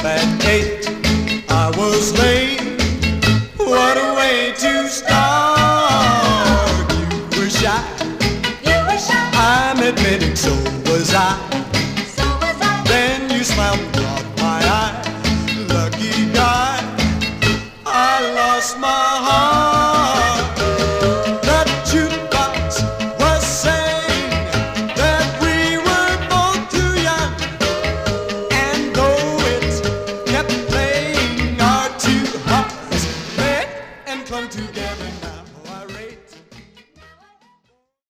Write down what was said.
At 8, I was late. What a way to start. You were shy. You were shy. I'm admitting so was I. So was I. Then you smiled.